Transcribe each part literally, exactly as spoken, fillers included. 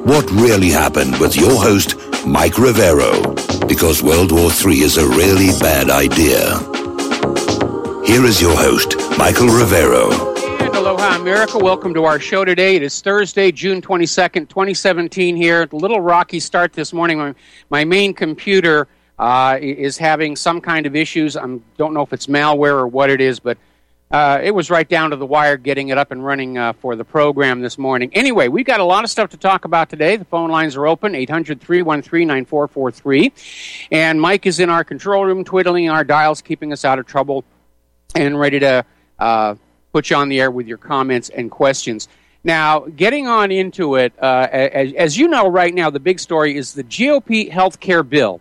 What really happened with your host, Mike Rivero, because World War Three is a really bad idea. Here is your host, Michael Rivero. And aloha, America. Welcome to our show today. It is Thursday, June twenty-second, twenty seventeen here. A little rocky start this morning. My, my main computer uh, is having some kind of issues. I don't know if it's malware or what it is, but Uh, it was right down to the wire getting it up and running uh, for the program this morning. Anyway, we've got a lot of stuff to talk about today. The phone lines are open, eight hundred, three one three, nine four four three. And Mike is in our control room twiddling our dials, keeping us out of trouble, and ready to uh, put you on the air with your comments and questions. Now, getting on into it, uh, as, as you know right now, the big story is the G O P health care bill.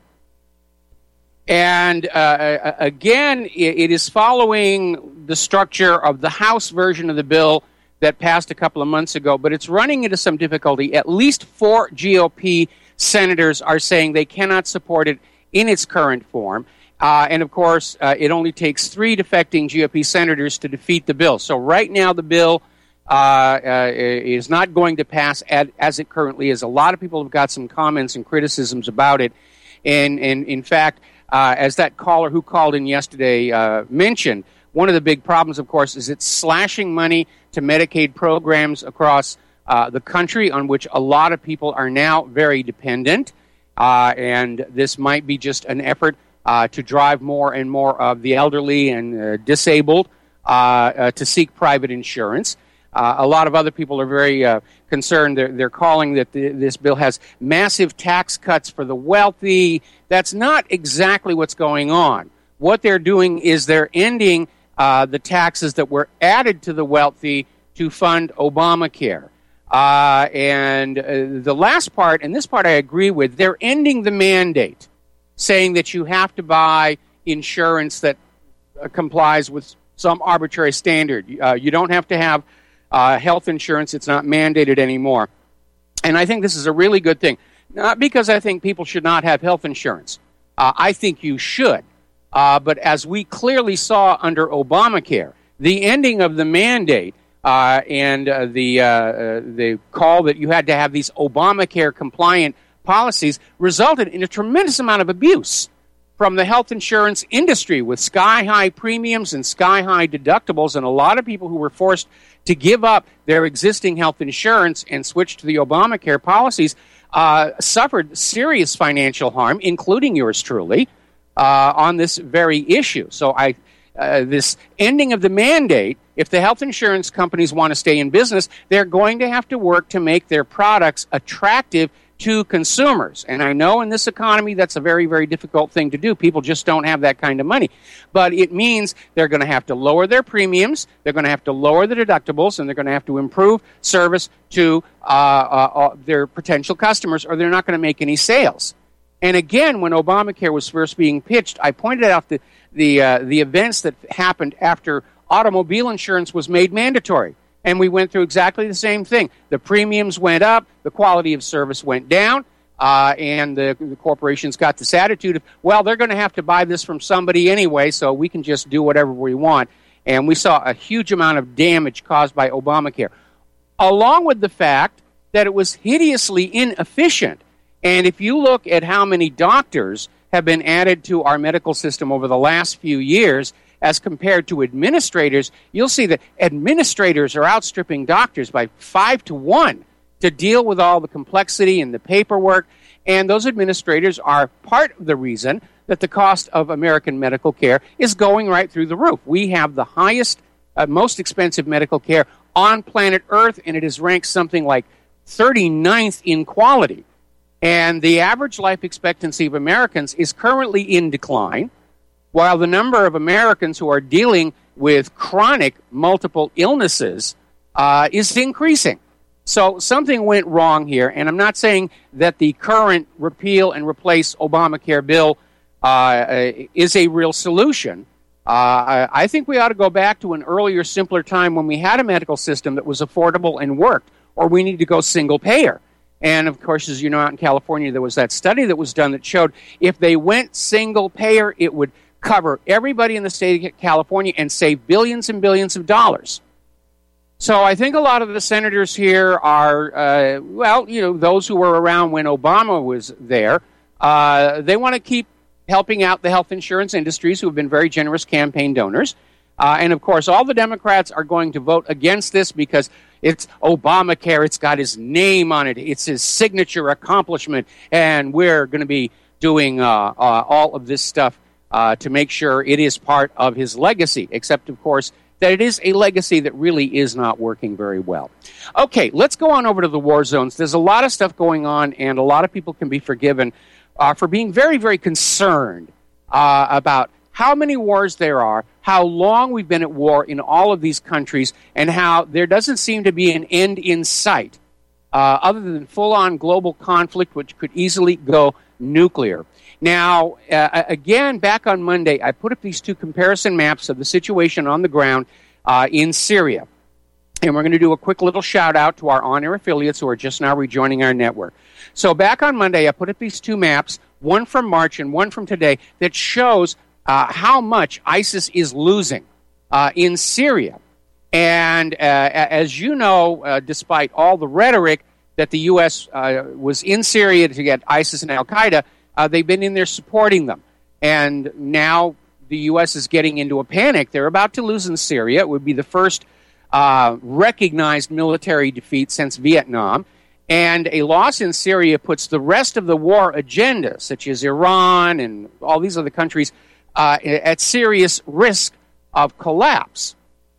And uh, again, it is following the structure of the House version of the bill that passed a couple of months ago, but it's running into some difficulty. At least four G O P senators are saying they cannot support it in its current form. Uh, and, of course, uh, it only takes three defecting G O P senators to defeat the bill. So right now the bill uh, uh, is not going to pass as, as it currently is. A lot of people have got some comments and criticisms about it. And, and in fact, Uh, as that caller who called in yesterday uh, mentioned, one of the big problems, of course, is it's slashing money to Medicaid programs across uh, the country on which a lot of people are now very dependent. Uh, and this might be just an effort uh, to drive more and more of the elderly and uh, disabled uh, uh, to seek private insurance. Uh, a lot of other people are very uh, concerned. They're, they're calling that the, this bill has massive tax cuts for the wealthy. That's not exactly what's going on. What they're doing is they're ending uh, the taxes that were added to the wealthy to fund Obamacare. Uh, and uh, the last part, and this part I agree with, they're ending the mandate, saying that you have to buy insurance that uh, complies with some arbitrary standard. Uh, you don't have to have Uh, health insurance. It's not mandated anymore. And I think this is a really good thing. Not because I think people should not have health insurance. Uh, I think you should. Uh, but as we clearly saw under Obamacare, the ending of the mandate uh, and uh, the, uh, uh, the call that you had to have these Obamacare-compliant policies resulted in a tremendous amount of abuse from the health insurance industry with sky-high premiums and sky-high deductibles, and a lot of people who were forced to give up their existing health insurance and switch to the Obamacare policies uh, suffered serious financial harm, including yours truly, uh, on this very issue. So I, uh, this ending of the mandate, if the health insurance companies want to stay in business, they're going to have to work to make their products attractive to consumers. And I know in this economy that's a very, very difficult thing to do. People just don't have that kind of money. But it means they're going to have to lower their premiums, they're going to have to lower the deductibles, and they're going to have to improve service to uh, uh, uh, their potential customers, or they're not going to make any sales. And again, when Obamacare was first being pitched, I pointed out the, the, uh, the events that happened after automobile insurance was made mandatory. And we went through exactly the same thing. The premiums went up, the quality of service went down, uh, and the, the corporations got this attitude of, well, they're going to have to buy this from somebody anyway, so we can just do whatever we want. And we saw a huge amount of damage caused by Obamacare, along with the fact that it was hideously inefficient. And if you look at how many doctors have been added to our medical system over the last few years, as compared to administrators, you'll see that administrators are outstripping doctors by five to one to deal with all the complexity and the paperwork. And those administrators are part of the reason that the cost of American medical care is going right through the roof. We have the highest, uh, most expensive medical care on planet Earth, and it is ranked something like thirty-ninth in quality. And the average life expectancy of Americans is currently in decline, while the number of Americans who are dealing with chronic multiple illnesses uh, is increasing. So something went wrong here, and I'm not saying that the current repeal and replace Obamacare bill uh, is a real solution. Uh, I think we ought to go back to an earlier, simpler time when we had a medical system that was affordable and worked, or we need to go single payer. And, of course, as you know, out in California, there was that study that was done that showed if they went single payer, it would cover everybody in the state of California and save billions and billions of dollars. So I think a lot of the senators here are, uh, well, you know, those who were around when Obama was there. Uh, they want to keep helping out the health insurance industries who have been very generous campaign donors. Uh, and, of course, all the Democrats are going to vote against this because it's Obamacare. It's got his name on it. It's his signature accomplishment. And we're going to be doing uh, uh, all of this stuff uh, to make sure it is part of his legacy, except, of course, that it is a legacy that really is not working very well. Okay, let's go on over to the war zones. There's a lot of stuff going on, and a lot of people can be forgiven uh, for being very, very concerned uh, about how many wars there are, how long we've been at war in all of these countries, and how there doesn't seem to be an end in sight uh, other than full-on global conflict, which could easily go nuclear. Now, uh, again, back on Monday, I put up these two comparison maps of the situation on the ground uh, in Syria. And we're going to do a quick little shout-out to our on-air affiliates who are just now rejoining our network. So back on Monday, I put up these two maps, one from March and one from today, that shows uh, how much ISIS is losing uh, in Syria. And uh, as you know, uh, despite all the rhetoric that the U S uh, was in Syria to get ISIS and al-Qaeda, Uh, they've been in there supporting them. And now the U S is getting into a panic. They're about to lose in Syria. It would be the first uh, recognized military defeat since Vietnam. And a loss in Syria puts the rest of the war agenda, such as Iran and all these other countries, uh, at serious risk of collapse.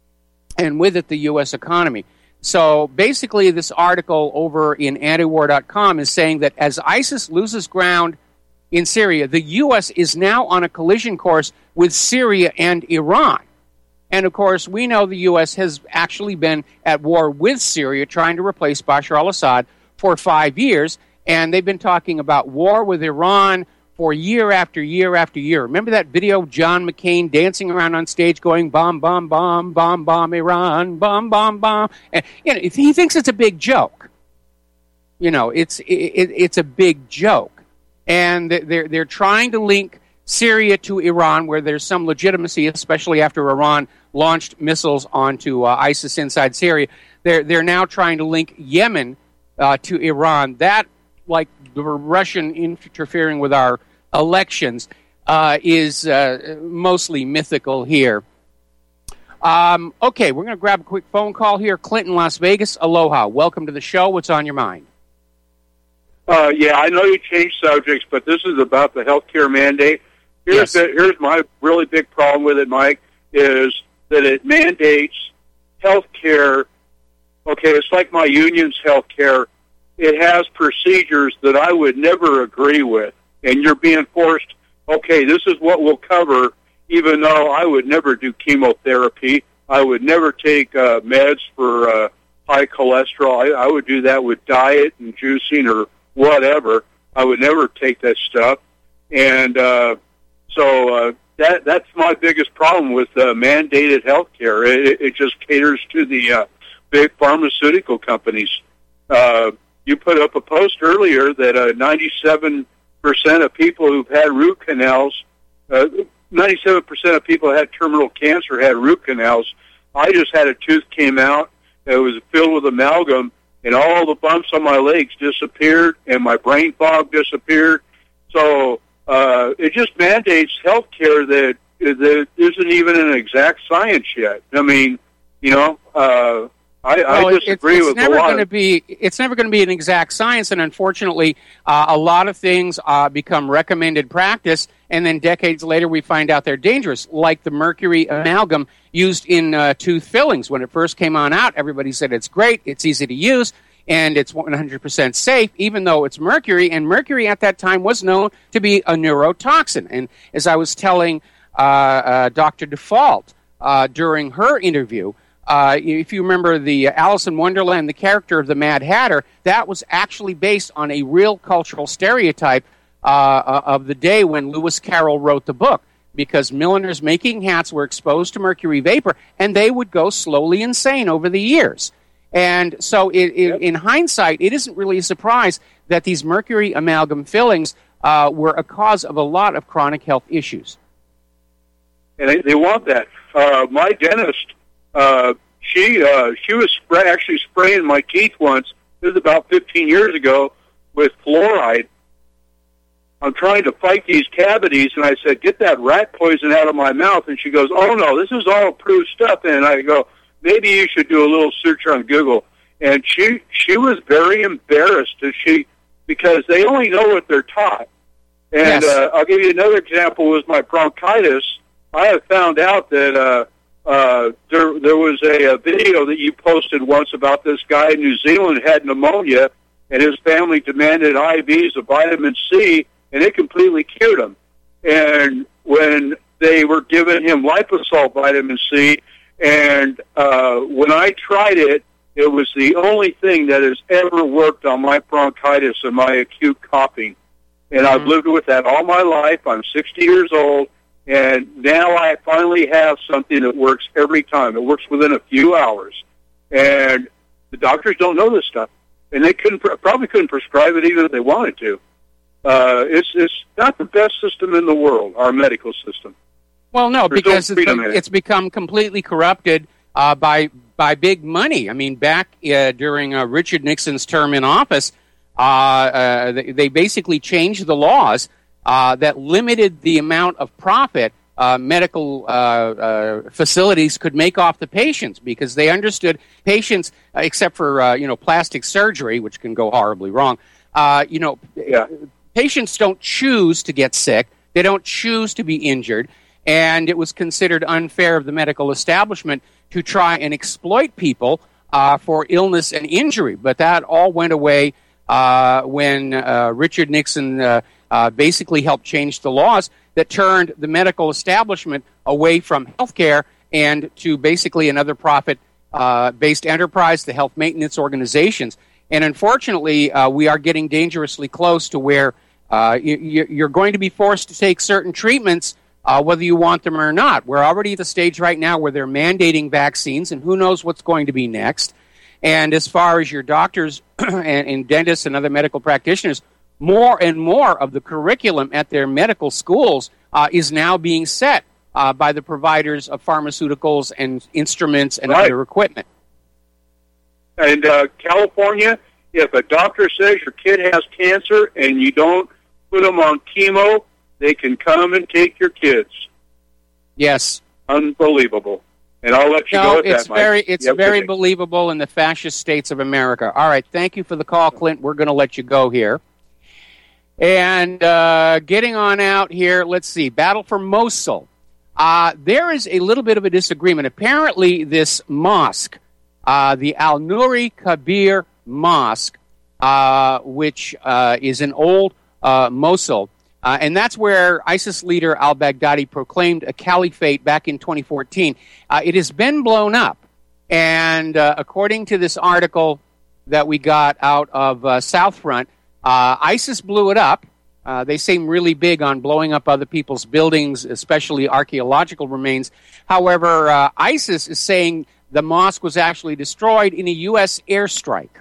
And with it, the U S economy. So basically, this article over in antiwar dot com is saying that as ISIS loses ground in Syria, the U S is now on a collision course with Syria and Iran. And, of course, we know the U S has actually been at war with Syria, trying to replace Bashar al-Assad for five years. And they've been talking about war with Iran for year after year after year. Remember that video of John McCain dancing around on stage going, bomb, bomb, bomb, bomb, bomb, Iran, bomb, bomb, bomb. And, you know, he thinks it's a big joke. You know, it's it, it's a big joke. And they're, they're trying to link Syria to Iran, where there's some legitimacy, especially after Iran launched missiles onto uh, ISIS inside Syria. They're, they're now trying to link Yemen uh, to Iran. That, like the Russian interfering with our elections, uh, is uh, mostly mythical here. Um, okay, we're going to grab a quick phone call here. Clinton, Las Vegas, aloha. Welcome to the show. What's on your mind? Uh, yeah, I know you changed subjects, but this is about the health care mandate. Here's, Yes. the, here's my really big problem with it, Mike, is that it mandates health care. Okay, it's like my union's health care. It has procedures that I would never agree with, and you're being forced, okay, this is what we'll cover, even though I would never do chemotherapy. I would never take uh, meds for uh, high cholesterol. I, I would do that with diet and juicing or whatever. I would never take that stuff. And uh, so uh, that that's my biggest problem with uh, mandated health care. It, it just caters to the uh, big pharmaceutical companies. Uh, you put up a post earlier that uh, ninety-seven percent of people who've had root canals, uh, ninety-seven percent of people who had terminal cancer had root canals. I just had a tooth came out. It was filled with amalgam, and all the bumps on my legs disappeared, and my brain fog disappeared. So uh, it just mandates health care that, that isn't even an exact science yet. I mean, you know, uh, I, well, I disagree it's, it's with never a lot. Going to be, it's never going to be an exact science, and unfortunately, uh, a lot of things uh, become recommended practice, and then decades later we find out they're dangerous, like the mercury amalgam used in uh, tooth fillings. When it first came on out, everybody said it's great, it's easy to use, and it's one hundred percent safe, even though it's mercury, and mercury at that time was known to be a neurotoxin. And as I was telling uh, uh, Doctor Default uh, during her interview, Uh, if you remember the uh, Alice in Wonderland, the character of the Mad Hatter, that was actually based on a real cultural stereotype uh, uh, of the day when Lewis Carroll wrote the book, because milliners making hats were exposed to mercury vapor, and they would go slowly insane over the years. And so it, it, yep. in hindsight, it isn't really a surprise that these mercury amalgam fillings uh, were a cause of a lot of chronic health issues. And they, they want that. Uh, my dentist, uh, she uh, she was spray, actually spraying my teeth once. This was about fifteen years ago with fluoride. I'm trying to fight these cavities, and I said, get that rat poison out of my mouth. And she goes, oh, no, this is all approved stuff. And I go, maybe you should do a little search on Google. And she she was very embarrassed as she, because they only know what they're taught. And Yes. uh, I'll give you another example with my bronchitis. I have found out that uh, uh, there there was a, a video that you posted once about this guy in New Zealand who had pneumonia, and his family demanded I Vs of vitamin C, and it completely cured him. And when they were giving him liposol vitamin C, and uh, when I tried it, it was the only thing that has ever worked on my bronchitis and my acute coughing. And I've lived with that all my life. I'm sixty years old, and now I finally have something that works every time. It works within a few hours. And the doctors don't know this stuff, and they couldn't probably couldn't prescribe it even if they wanted to. Uh, it's it's not the best system in the world, our medical system. Well, no, There's because no it's, freedom in it. it's become completely corrupted uh, by by big money. I mean, back uh, during uh, Richard Nixon's term in office, uh, uh, they, they basically changed the laws uh, that limited the amount of profit uh, medical uh, uh, facilities could make off the patients, because they understood patients, uh, except for uh, you know plastic surgery, which can go horribly wrong. Uh, you know, Yeah. patients don't choose to get sick. They don't choose to be injured. And it was considered unfair of the medical establishment to try and exploit people uh, for illness and injury. But that all went away uh, when uh, Richard Nixon uh, uh, basically helped change the laws that turned the medical establishment away from health care and to basically another profit-based enterprise, the health maintenance organizations. And unfortunately, uh, we are getting dangerously close to where uh, you, you're going to be forced to take certain treatments Uh, whether you want them or not. We're already at the stage right now where they're mandating vaccines, and who knows what's going to be next. And as far as your doctors and, and dentists and other medical practitioners, more and more of the curriculum at their medical schools uh, is now being set uh, by the providers of pharmaceuticals and instruments and Right. other equipment. And uh, California, if a doctor says your kid has cancer and you don't put them on chemo, they can come and take your kids. Yes. Unbelievable. And I'll let you No, go with it's that, Mike. very, it's Yep, very okay. believable in the fascist states of America. All right, thank you for the call, Clint. We're going to let you go here. And uh, getting on out here, let's see, Battle for Mosul. Uh, there is a little bit of a disagreement. Apparently, this mosque, uh, the Al-Nuri Kabir Mosque, uh, which uh, is in old uh, Mosul, Uh, and that's where ISIS leader al-Baghdadi proclaimed a caliphate back in twenty fourteen. Uh, it has been blown up. And uh, according to this article that we got out of uh, Southfront, uh, ISIS blew it up. Uh, they seem really big on blowing up other people's buildings, especially archaeological remains. However, uh, ISIS is saying the mosque was actually destroyed in a U S airstrike.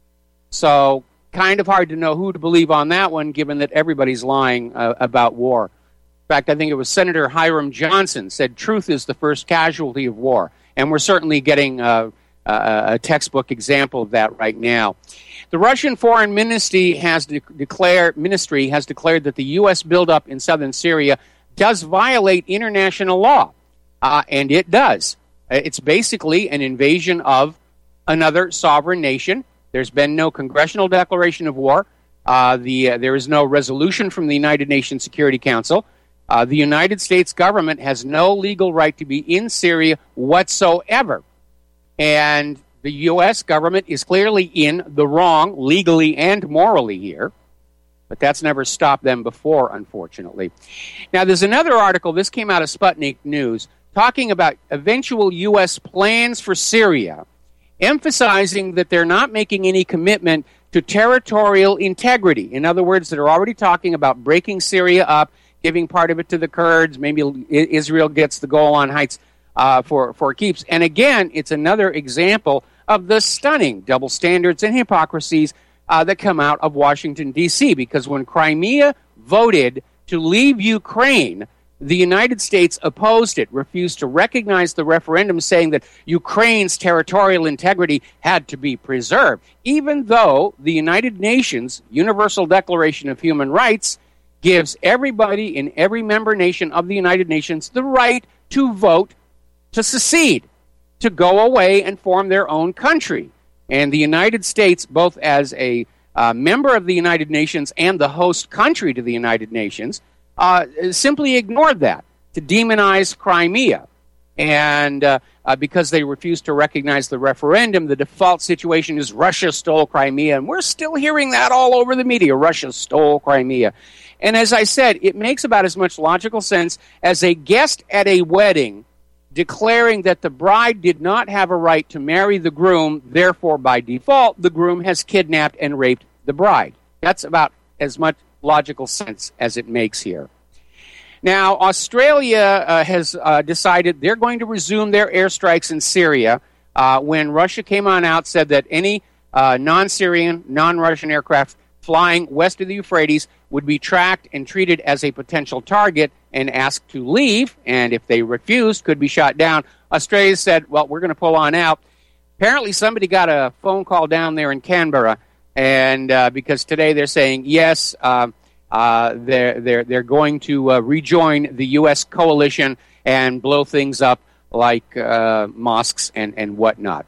So kind of hard to know who to believe on that one, given that everybody's lying uh, about war. In fact, I think it was Senator Hiram Johnson said truth is the first casualty of war. And we're certainly getting uh, uh, a textbook example of that right now. The Russian Foreign Ministry has de- declared ministry has declared that the U S buildup in southern Syria does violate international law. Uh, and it does. It's basically an invasion of another sovereign nation. There's been no congressional declaration of war. Uh, the uh, there is no resolution from the United Nations Security Council. Uh, the United States government has no legal right to be in Syria whatsoever. And the U S government is clearly in the wrong, legally and morally here. But that's never stopped them before, unfortunately. Now, there's another article, this came out of Sputnik News, talking about eventual U S plans for Syria, emphasizing that they're not making any commitment to territorial integrity. In other words, they're already talking about breaking Syria up, giving part of it to the Kurds. Maybe Israel gets the Golan Heights uh, for, for keeps. And again, it's another example of the stunning double standards and hypocrisies uh, that come out of Washington, D C, because when Crimea voted to leave Ukraine, the United States opposed it, refused to recognize the referendum, saying that Ukraine's territorial integrity had to be preserved, even though the United Nations Universal Declaration of Human Rights gives everybody in every member nation of the United Nations the right to vote to secede, to go away and form their own country. And the United States, both as a uh, member of the United Nations and the host country to the United Nations, uh, simply ignored that to demonize Crimea. And uh, uh, because they refused to recognize the referendum, the default situation is Russia stole Crimea. And we're still hearing that all over the media. Russia stole Crimea. And as I said, it makes about as much logical sense as a guest at a wedding declaring that the bride did not have a right to marry the groom, therefore, by default, the groom has kidnapped and raped the bride. That's about as much logical sense as it makes here. Now, Australia uh, has uh, decided they're going to resume their airstrikes in Syria uh, when Russia came on out, said that any uh, non-Syrian, non-Russian aircraft flying west of the Euphrates would be tracked and treated as a potential target and asked to leave, and if they refused, could be shot down. Australia said, well, we're going to pull on out. Apparently somebody got a phone call down there in Canberra, and uh, because today they're saying, yes, uh, uh, they're, they're, they're going to uh, rejoin the U S coalition and blow things up like uh, mosques and, and whatnot.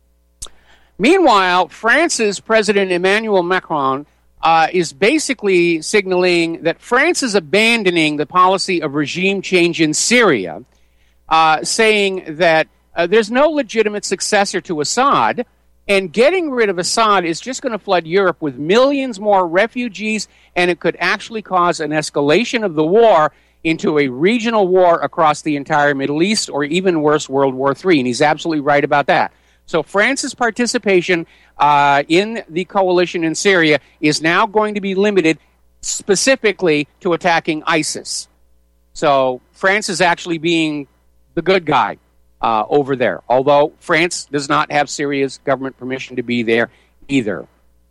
Meanwhile, France's President Emmanuel Macron Uh, is basically signaling that France is abandoning the policy of regime change in Syria, uh, saying that uh, there's no legitimate successor to Assad, and getting rid of Assad is just going to flood Europe with millions more refugees, and it could actually cause an escalation of the war into a regional war across the entire Middle East, or even worse, World War Three, and he's absolutely right about that. So France's participation uh, in the coalition in Syria is now going to be limited specifically to attacking ISIS. So France is actually being the good guy uh, over there, although France does not have Syria's government permission to be there either.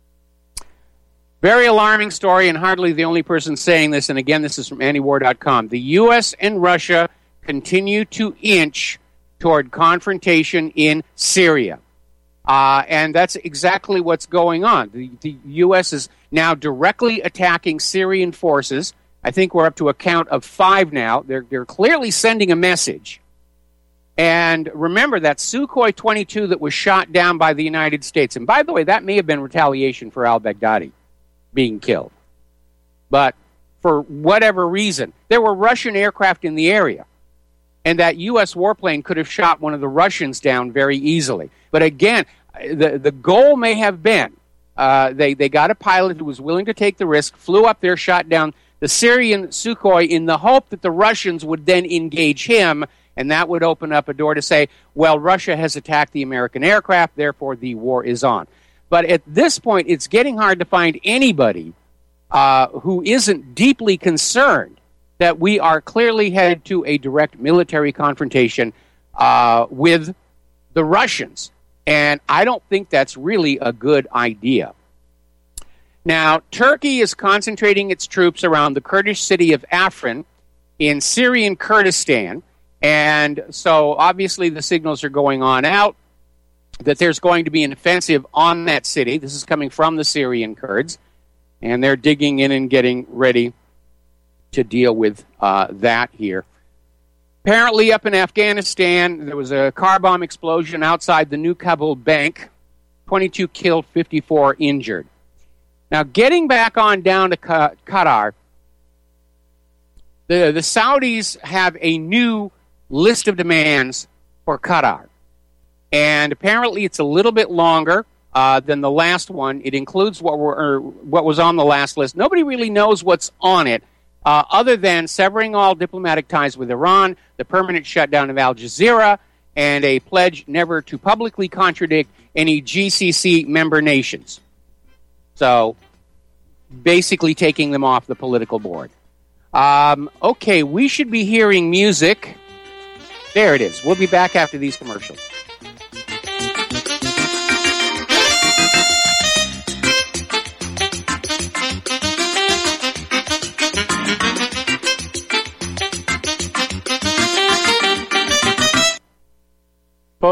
Very alarming story, and hardly the only person saying this, and again, this is from antiwar dot com. The U S and Russia continue to inch toward confrontation in Syria. Uh, and that's exactly what's going on. The, the U S is now directly attacking Syrian forces. I think we're up to a count of five now. They're, they're clearly sending a message. And remember that Sukhoi twenty-two that was shot down by the United States. And by the way, that may have been retaliation for al-Baghdadi being killed. But for whatever reason, there were Russian aircraft in the area. And that U S warplane could have shot one of the Russians down very easily. But again, the, the goal may have been, uh, they, they got a pilot who was willing to take the risk, flew up there, shot down the Syrian Sukhoi in the hope that the Russians would then engage him, and that would open up a door to say, well, Russia has attacked the American aircraft, therefore the war is on. But at this point, it's getting hard to find anybody uh, who isn't deeply concerned that we are clearly headed to a direct military confrontation uh, with the Russians. And I don't think that's really a good idea. Now, Turkey is concentrating its troops around the Kurdish city of Afrin in Syrian Kurdistan. And so, obviously, the signals are going on out that there's going to be an offensive on that city. This is coming from the Syrian Kurds. And they're digging in and getting ready to deal with uh, that here. Apparently up in Afghanistan, there was a car bomb explosion outside the New Kabul Bank. twenty-two killed, fifty-four injured. Now, getting back on down to Qatar, the, the Saudis have a new list of demands for Qatar. And apparently it's a little bit longer uh, than the last one. It includes what, were, or what was on the last list. Nobody really knows what's on it. Uh, other than severing all diplomatic ties with Iran, the permanent shutdown of Al Jazeera, and a pledge never to publicly contradict any G C C member nations. So, basically taking them off the political board. Um, okay, we should be hearing music. There it is. We'll be back after these commercials.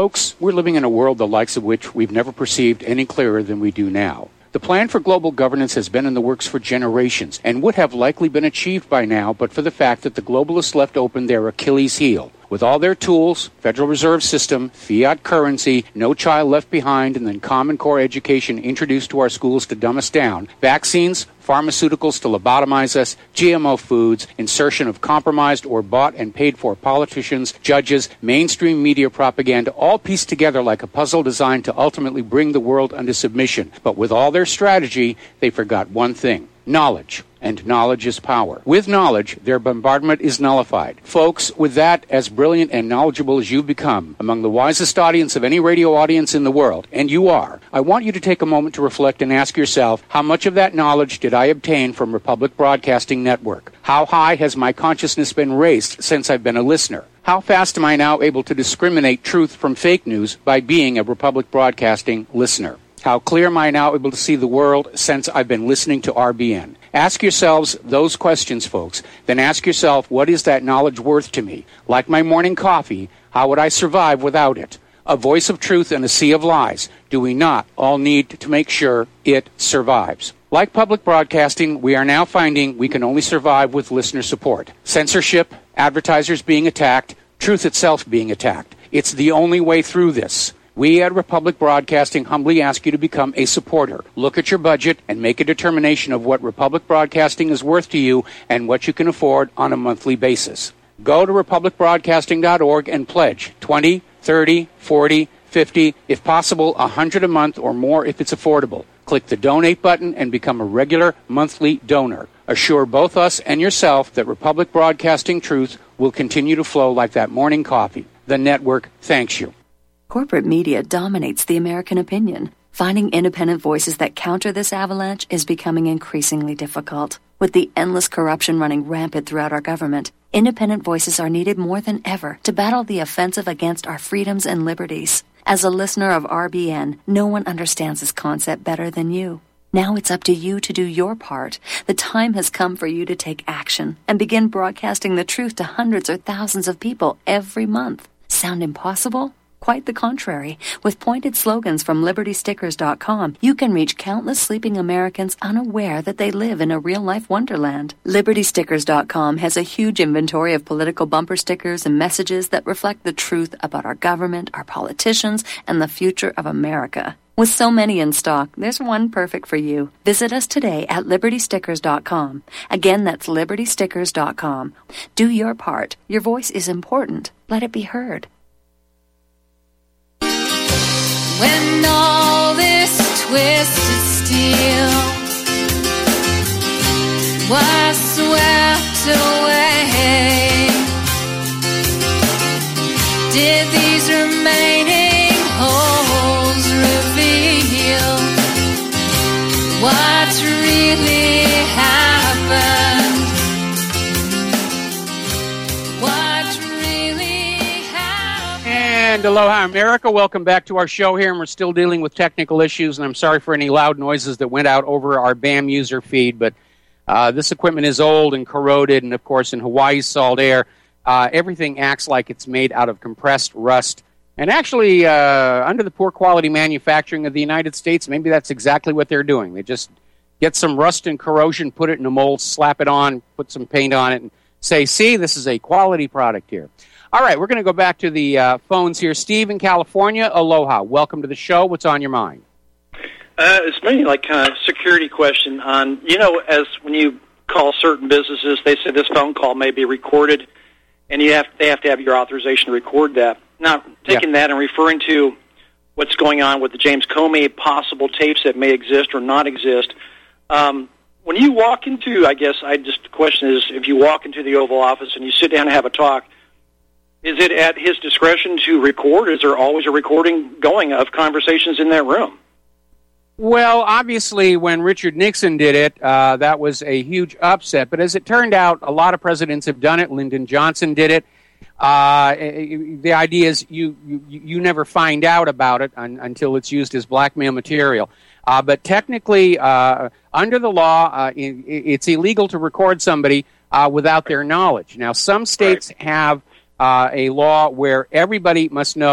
Folks, we're living in a world the likes of which we've never perceived any clearer than we do now. The plan for global governance has been in the works for generations and would have likely been achieved by now but for the fact that the globalists left open their Achilles heel. With all their tools, Federal Reserve System, fiat currency, no child left behind, and then Common Core education introduced to our schools to dumb us down, vaccines, pharmaceuticals to lobotomize us, G M O foods, insertion of compromised or bought and paid for politicians, judges, mainstream media propaganda, all pieced together like a puzzle designed to ultimately bring the world under submission. But with all their strategy, they forgot one thing: knowledge. And knowledge is power. With knowledge, their bombardment is nullified. Folks, with that, as brilliant and knowledgeable as you've become, among the wisest audience of any radio audience in the world, and you are, I want you to take a moment to reflect and ask yourself, how much of that knowledge did I obtain from Republic Broadcasting Network? How high has my consciousness been raised since I've been a listener? How fast am I now able to discriminate truth from fake news by being a Republic Broadcasting listener? How clear am I now able to see the world since I've been listening to R B N? Ask yourselves those questions, folks. Then ask yourself, what is that knowledge worth to me? Like my morning coffee, how would I survive without it? A voice of truth in a sea of lies. Do we not all need to make sure it survives? Like public broadcasting, we are now finding we can only survive with listener support. Censorship, advertisers being attacked, truth itself being attacked. It's the only way through this. We at Republic Broadcasting humbly ask you to become a supporter. Look at your budget and make a determination of what Republic Broadcasting is worth to you and what you can afford on a monthly basis. Go to republic broadcasting dot org and pledge twenty, thirty, forty, fifty, if possible, one hundred a month or more if it's affordable. Click the donate button and become a regular monthly donor. Assure both us and yourself that Republic Broadcasting truth will continue to flow like that morning coffee. The network thanks you. Corporate media dominates the American opinion. Finding independent voices that counter this avalanche is becoming increasingly difficult. With the endless corruption running rampant throughout our government, independent voices are needed more than ever to battle the offensive against our freedoms and liberties. As a listener of R B N, no one understands this concept better than you. Now it's up to you to do your part. The time has come for you to take action and begin broadcasting the truth to hundreds or thousands of people every month. Sound impossible? Quite the contrary. With pointed slogans from liberty stickers dot com, you can reach countless sleeping Americans unaware that they live in a real-life wonderland. liberty stickers dot com has a huge inventory of political bumper stickers and messages that reflect the truth about our government, our politicians, and the future of America. With so many in stock, there's one perfect for you. Visit us today at liberty stickers dot com. Again, that's liberty stickers dot com. Do your part. Your voice is important. Let it be heard. When all this twisted steel was swept away, did these remaining holes reveal what really happened? And aloha, America. Welcome back to our show here, and we're still dealing with technical issues, and I'm sorry for any loud noises that went out over our B A M user feed, but uh, this equipment is old and corroded, and of course in Hawaii's salt air, uh, everything acts like it's made out of compressed rust. And actually, uh, under the poor quality manufacturing of the United States, maybe that's exactly what they're doing. They just get some rust and corrosion, put it in a mold, slap it on, put some paint on it, and say, see, this is a quality product here. All right, we're going to go back to the uh, phones here. Steve in California, aloha. Welcome to the show. What's on your mind? Uh, it's mainly like kind of security question on, you know, as when you call certain businesses, they say this phone call may be recorded, and you have they have to have your authorization to record that. Now, taking yeah. that and referring to what's going on with the James Comey possible tapes that may exist or not exist, um, when you walk into, I guess, I just the question is, if you walk into the Oval Office and you sit down and have a talk, is it at his discretion to record? Is there always a recording going of conversations in that room? Well, obviously, when Richard Nixon did it, uh, that was a huge upset. But as it turned out, a lot of presidents have done it. Lyndon Johnson did it. Uh, the idea is you, you, you never find out about it un, until it's used as blackmail material. Uh, but technically, uh, under the law, uh, it, it's illegal to record somebody uh, without their knowledge. Now, some states right. have... Uh, a law where everybody must know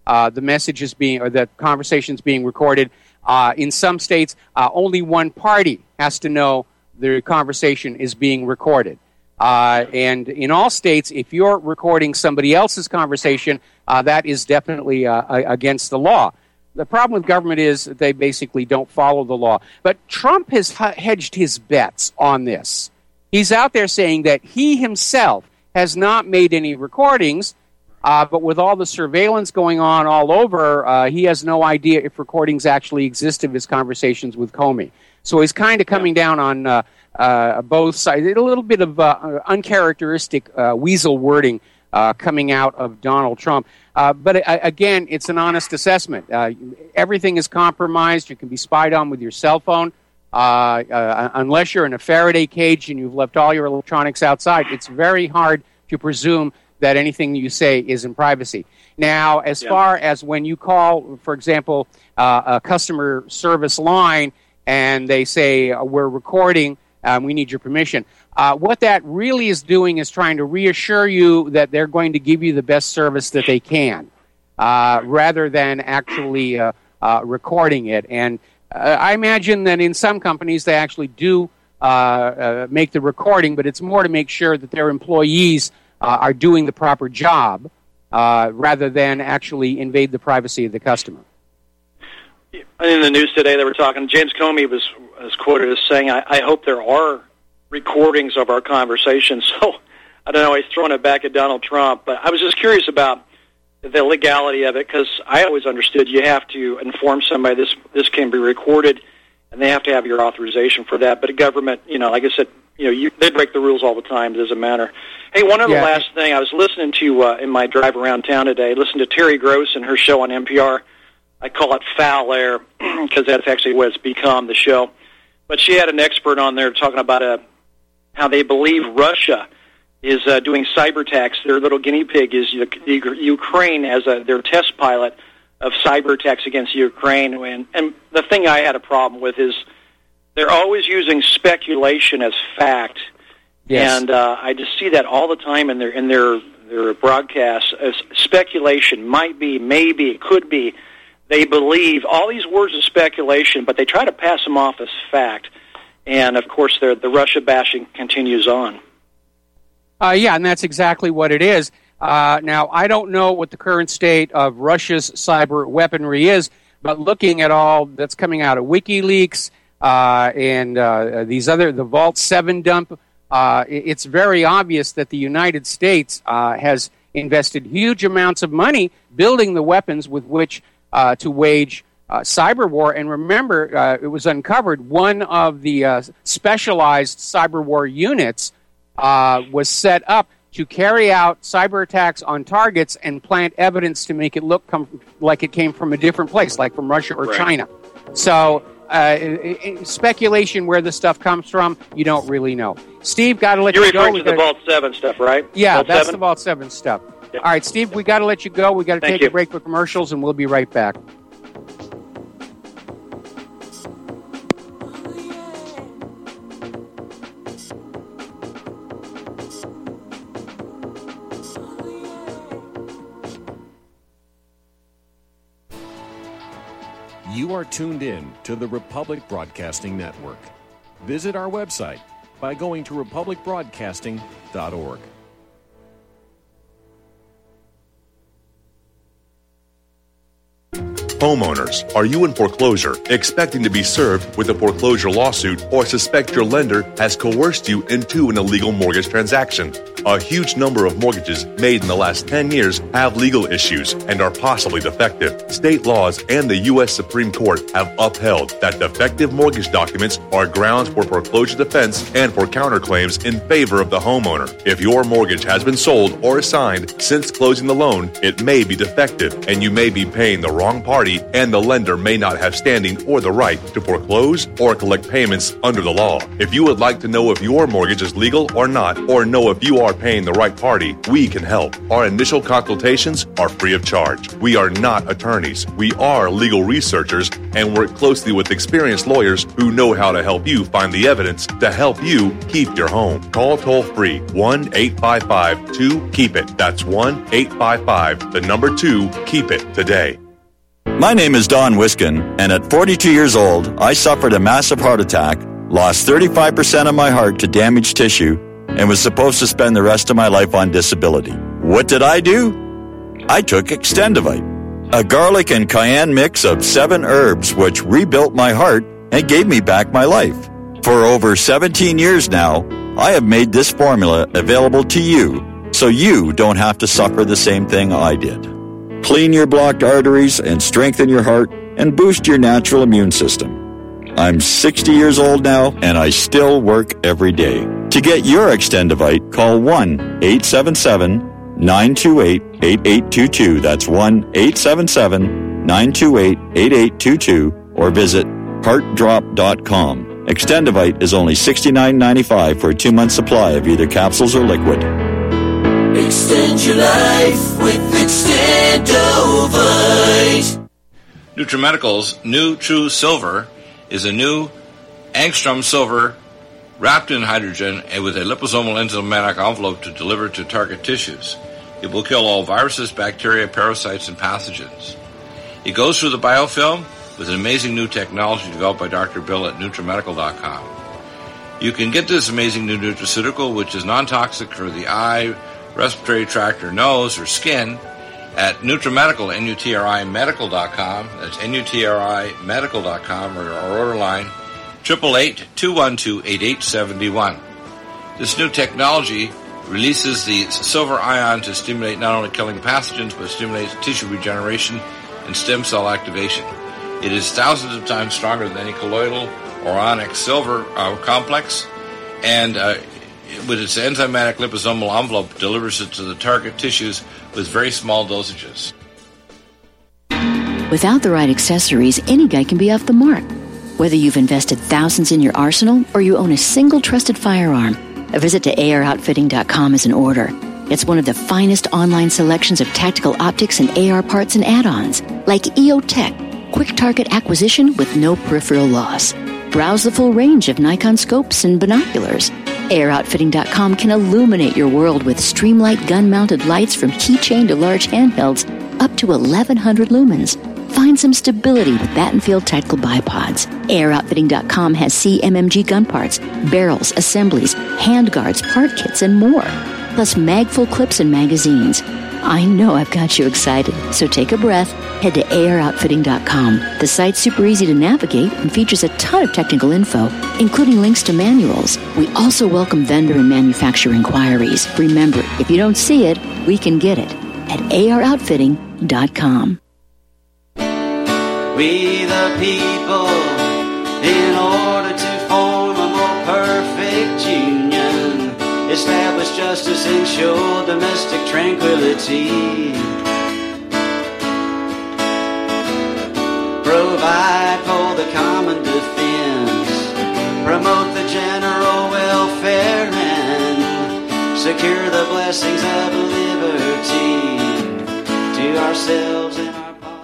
uh, the message is being, or the conversation is being recorded. Uh, in some states, uh, only one party has to know the conversation is being recorded. Uh, and in all states, if you're recording somebody else's conversation, uh, that is definitely uh, against the law. The problem with government is that they basically don't follow the law. But Trump has hedged his bets on this. He's out there saying that he himself has not made any recordings, uh, but with all the surveillance going on all over, uh, he has no idea if recordings actually exist of his conversations with Comey. So he's kind of coming down on uh, uh, both sides. A little bit of uh, uncharacteristic uh, weasel wording uh, coming out of Donald Trump. Uh, but uh, again, it's an honest assessment. Uh, everything is compromised. You can be spied on with your cell phone. Uh, uh, unless you're in a Faraday cage and you've left all your electronics outside, it's very hard to presume that anything you say is in privacy. Now, as yeah. far as when you call, for example, uh, a customer service line and they say, we're recording, um, we need your permission, uh, what that really is doing is trying to reassure you that they're going to give you the best service that they can, uh, rather than actually uh, uh, recording it. And Uh, I imagine that in some companies they actually do uh, uh, make the recording, but it's more to make sure that their employees uh, are doing the proper job uh, rather than actually invade the privacy of the customer. In the news today, they were talking, James Comey was, was quoted as saying, I, I hope there are recordings of our conversations. So, I don't know, he's throwing it back at Donald Trump. But I was just curious about the legality of it, because I always understood you have to inform somebody this this can be recorded, and they have to have your authorization for that. But a government, you know, like I said, you know, you, they break the rules all the time. It doesn't matter. Hey, one other yeah. last thing. I was listening to, uh, in my drive around town today, listened to Terry Gross and her show on N P R. I call it Foul Air, because that's actually what it's become, the show. But she had an expert on there talking about uh, how they believe Russia is uh, doing cyber attacks. Their little guinea pig is U- Ukraine as a, their test pilot of cyber attacks against Ukraine. And, and the thing I had a problem with is they're always using speculation as fact. Yes. And uh, I just see that all the time in their in their their broadcasts as speculation. Might be, maybe, it could be. They believe all these words of speculation, but they try to pass them off as fact. And, of course, the Russia bashing continues on. Uh, yeah, and that's exactly what it is. Uh, now, I don't know what the current state of Russia's cyber weaponry is, but looking at all that's coming out of WikiLeaks uh, and uh, these other, the Vault seven dump, uh, it's very obvious that the United States uh, has invested huge amounts of money building the weapons with which uh, to wage uh, cyber war. And remember, uh, it was uncovered, one of the uh, specialized cyber war units Uh, was set up to carry out cyber attacks on targets and plant evidence to make it look come, like it came from a different place, like from Russia or right. China. So uh, it, it, speculation where the stuff comes from, you don't really know. Steve, got to let You're you go. You're referring to the Vault seven stuff, right? Yeah, Vault that's seven? the Vault seven stuff. Yeah. All right, Steve, we got to let you go. We got to take you. a break for commercials, and we'll be right back. You are tuned in to the Republic Broadcasting Network. Visit our website by going to republic broadcasting dot org. Homeowners, are you in foreclosure, expecting to be served with a foreclosure lawsuit, or suspect your lender has coerced you into an illegal mortgage transaction? A huge number of mortgages made in the last ten years have legal issues and are possibly defective. State laws and the U S Supreme Court have upheld that defective mortgage documents are grounds for foreclosure defense and for counterclaims in favor of the homeowner. If your mortgage has been sold or assigned since closing the loan, it may be defective and you may be paying the wrong party, and the lender may not have standing or the right to foreclose or collect payments under the law. If you would like to know if your mortgage is legal or not, or know if you are paying the right party, we can help. Our initial consultations are free of charge. We are not attorneys. We are legal researchers and work closely with experienced lawyers who know how to help you find the evidence to help you keep your home. Call toll-free one eight five five two keep it. That's one eight five five, the number two, keep it today. My name is Don Wiskin, and at forty-two years old, I suffered a massive heart attack, lost thirty-five percent of my heart to damaged tissue, and was supposed to spend the rest of my life on disability. What did I do? I took Extendivite, a garlic and cayenne mix of seven herbs which rebuilt my heart and gave me back my life. For over seventeen years now, I have made this formula available to you so you don't have to suffer the same thing I did. Clean your blocked arteries and strengthen your heart and boost your natural immune system. I'm sixty years old now, and I still work every day. To get your Extendivite, call one eight seven seven nine two eight eight eight two two. That's one eight seven seven nine two eight eight eight two two, or visit heart drop dot com. Extendivite is only sixty-nine ninety-five for a two-month supply of either capsules or liquid. Extend your life with Extendovite. NutriMedical's new True Silver is a new angstrom silver wrapped in hydrogen and with a liposomal enzymatic envelope to deliver to target tissues. It will kill all viruses, bacteria, parasites, and pathogens. It goes through the biofilm with an amazing new technology developed by Doctor Bill at NutriMedical dot com. You can get this amazing new nutraceutical, which is non-toxic for the eye, respiratory tract, or nose, or skin, at NutriMedical, N U T R I Medical dot com. That's N U T R I Medical dot com, or our order line, eight eight eight, two one two, eight eight seven one. This new technology releases the silver ion to stimulate not only killing pathogens, but stimulates tissue regeneration and stem cell activation. It is thousands of times stronger than any colloidal or onyx silver uh, complex, and uh, with its enzymatic liposomal envelope, delivers it to the target tissues with very small dosages. Without the right accessories, any guy can be off the mark. Whether you've invested thousands in your arsenal or you own a single trusted firearm, a visit to A R outfitting dot com is in order. It's one of the finest online selections of tactical optics and A R parts and add-ons, like E O Tech, quick target acquisition with no peripheral loss. Browse the full range of Nikon scopes and binoculars. A R outfitting dot com can illuminate your world with Streamlight gun-mounted lights from keychain to large handhelds up to eleven hundred lumens. Find some stability with Battenfield Tactical Bipods. A R outfitting dot com has C M M G gun parts, barrels, assemblies, handguards, part kits, and more. Plus magful clips and magazines. I know I've got you excited, so take a breath. Head to A R outfitting dot com. The site's super easy to navigate and features a ton of technical info, including links to manuals. We also welcome vendor and manufacturer inquiries. Remember, if you don't see it, we can get it at A R outfitting dot com. We the people, in order to form a more perfect union, establish justice, ensure domestic tranquility, provide for the common defense, promote the general welfare, and secure the blessings of liberty to ourselves and our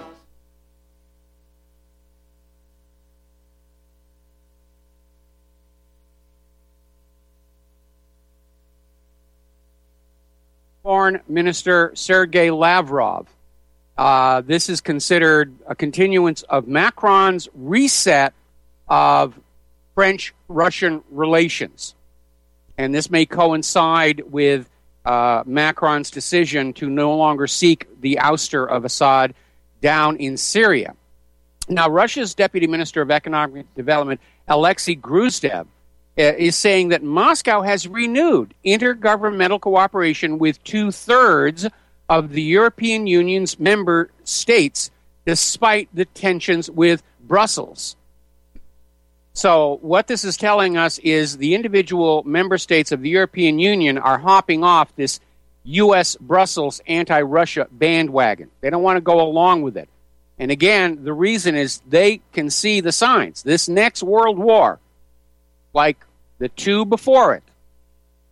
Foreign Minister Sergei Lavrov. Uh, this is considered a continuance of Macron's reset of French-Russian relations. And this may coincide with uh, Macron's decision to no longer seek the ouster of Assad down in Syria. Now, Russia's Deputy Minister of Economic Development, Alexei Gruzdev, is saying that Moscow has renewed intergovernmental cooperation with two-thirds of the European Union's member states, despite the tensions with Brussels. So what this is telling us is the individual member states of the European Union are hopping off this U S Brussels anti-Russia bandwagon. They don't want to go along with it. And again, the reason is they can see the signs. This next world war, like the two before it,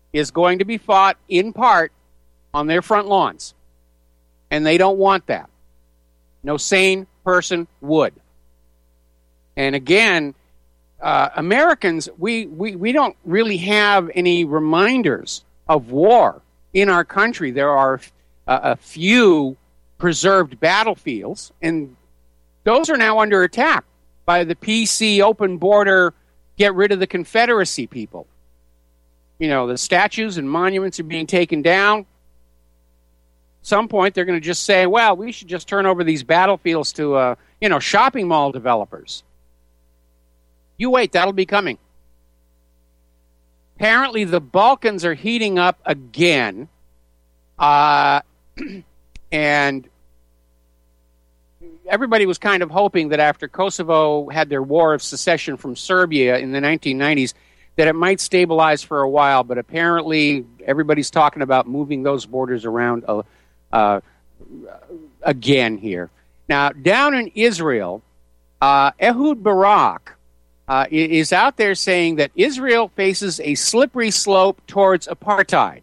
is going to be fought in part on their front lawns. And they don't want that. No sane person would. And again, uh, Americans, we, we, we don't really have any reminders of war in our country. There are uh, a few preserved battlefields, and those are now under attack by the P C, open border, get rid of the Confederacy people. You know, the statues and monuments are being taken down. At some point, they're going to just say, well, we should just turn over these battlefields to, uh, you know, shopping mall developers. You wait, that'll be coming. Apparently, the Balkans are heating up again. Uh, and everybody was kind of hoping that after Kosovo had their war of secession from Serbia in the nineteen nineties, that it might stabilize for a while. But apparently, everybody's talking about moving those borders around uh, uh, again here. Now, down in Israel, uh, Ehud Barak uh, is out there saying that Israel faces a slippery slope towards apartheid,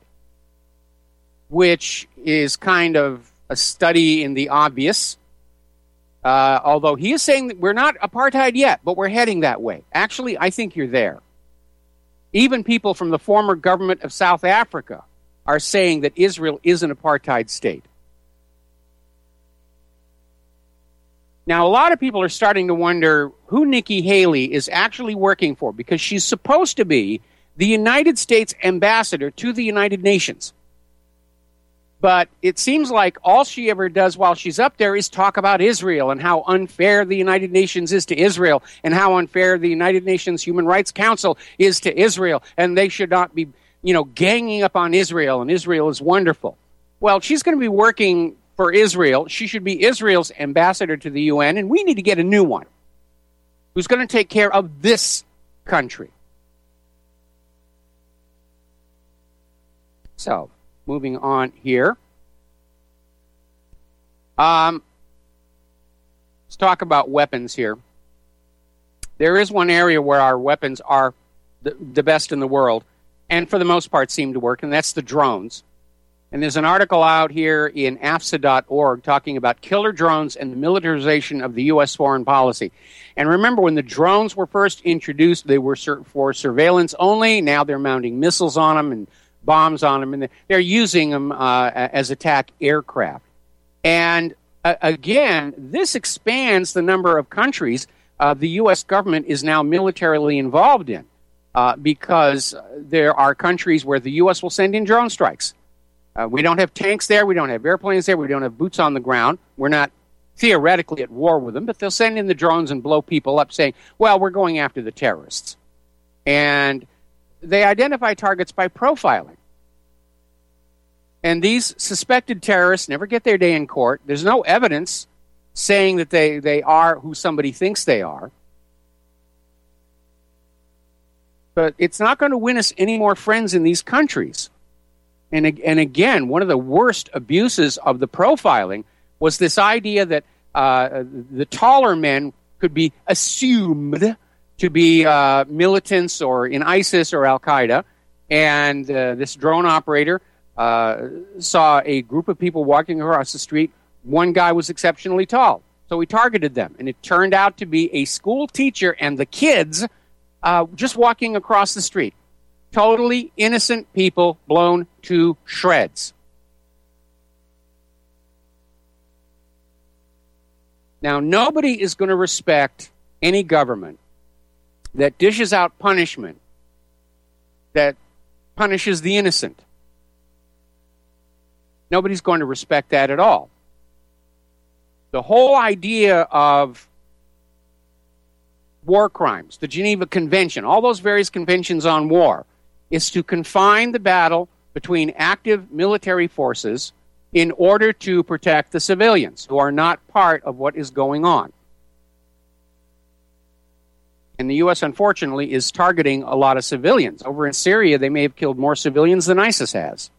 which is kind of a study in the obvious. Uh, although he is saying that we're not apartheid yet, but we're heading that way. Actually, I think you're there. Even people from the former government of South Africa are saying that Israel is an apartheid state. Now, a lot of people are starting to wonder who Nikki Haley is actually working for, because she's supposed to be the United States ambassador to the United Nations. But it seems like all she ever does while she's up there is talk about Israel and how unfair the United Nations is to Israel and how unfair the United Nations Human Rights Council is to Israel, and they should not be, you know, ganging up on Israel, and Israel is wonderful. Well, she's going to be working for Israel. She should be Israel's ambassador to the U N, and we need to get a new one who's going to take care of this country. So, moving on here. Um, let's talk about weapons here. There is one area where our weapons are the, the best in the world, and for the most part seem to work, and that's the drones. And there's an article out here in A F S A dot org talking about killer drones and the militarization of the U S foreign policy. And remember, when the drones were first introduced, they were for surveillance only. Now they're mounting missiles on them and bombs on them, and they're using them uh, as attack aircraft. And uh, again, this expands the number of countries uh, the U S government is now militarily involved in, uh, because there are countries where the U S will send in drone strikes. Uh, we don't have tanks there, we don't have airplanes there, we don't have boots on the ground. We're not theoretically at war with them, but they'll send in the drones and blow people up saying, well, we're going after the terrorists. And they identify targets by profiling. And these suspected terrorists never get their day in court. There's no evidence saying that they, they are who somebody thinks they are. But it's not going to win us any more friends in these countries. And, and again, one of the worst abuses of the profiling was this idea that uh, the taller men could be assumed to be uh, militants or in ISIS or Al-Qaeda. And uh, this drone operator uh, saw a group of people walking across the street. One guy was exceptionally tall, so he targeted them. And it turned out to be a school teacher and the kids uh, just walking across the street. Totally innocent people blown to shreds. Now, nobody is going to respect any government that dishes out punishment that punishes the innocent. Nobody's going to respect that at all. The whole idea of war crimes, the Geneva Convention, all those various conventions on war, is to confine the battle between active military forces in order to protect the civilians who are not part of what is going on. And the U S, unfortunately, is targeting a lot of civilians. Over in Syria, they may have killed more civilians than ISIS has.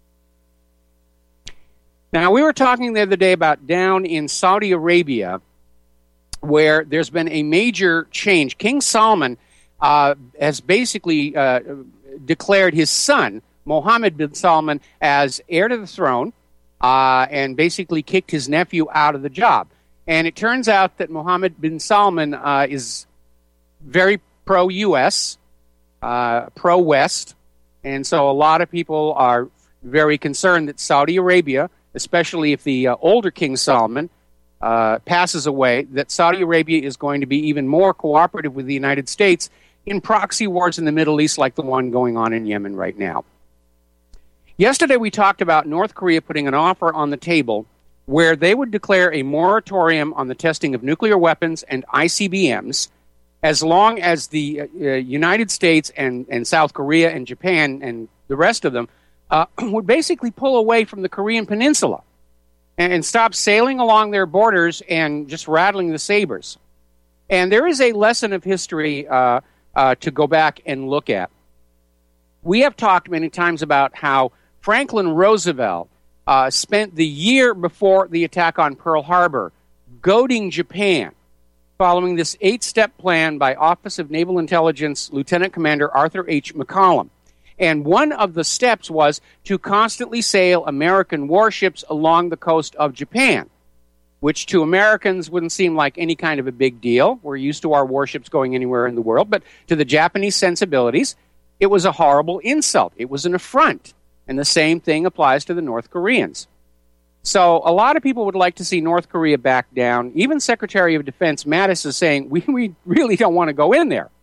Now, we were talking the other day about down in Saudi Arabia, where there's been a major change. King Salman uh, has basically uh, declared his son, Mohammed bin Salman as heir to the throne uh, and basically kicked his nephew out of the job. And it turns out that Mohammed bin Salman uh, is very pro-U S, uh, pro-West, and so a lot of people are very concerned that Saudi Arabia, especially if the uh, older King Salman uh, passes away, that Saudi Arabia is going to be even more cooperative with the United States in proxy wars in the Middle East like the one going on in Yemen right now. Yesterday we talked about North Korea putting an offer on the table where they would declare a moratorium on the testing of nuclear weapons and I C B Ms as long as the uh, United States and, and South Korea and Japan and the rest of them uh, would basically pull away from the Korean Peninsula and, and stop sailing along their borders and just rattling the sabers. And there is a lesson of history uh, uh, to go back and look at. We have talked many times about how Franklin Roosevelt uh, spent the year before the attack on Pearl Harbor goading Japan, following this eight-step plan by Office of Naval Intelligence Lieutenant Commander Arthur H. McCollum. And one of the steps was to constantly sail American warships along the coast of Japan, which to Americans wouldn't seem like any kind of a big deal. We're used to our warships going anywhere in the world. But to the Japanese sensibilities, it was a horrible insult. It was an affront. And the same thing applies to the North Koreans. So a lot of people would like to see North Korea back down. Even Secretary of Defense Mattis is saying, we, we really don't want to go in there.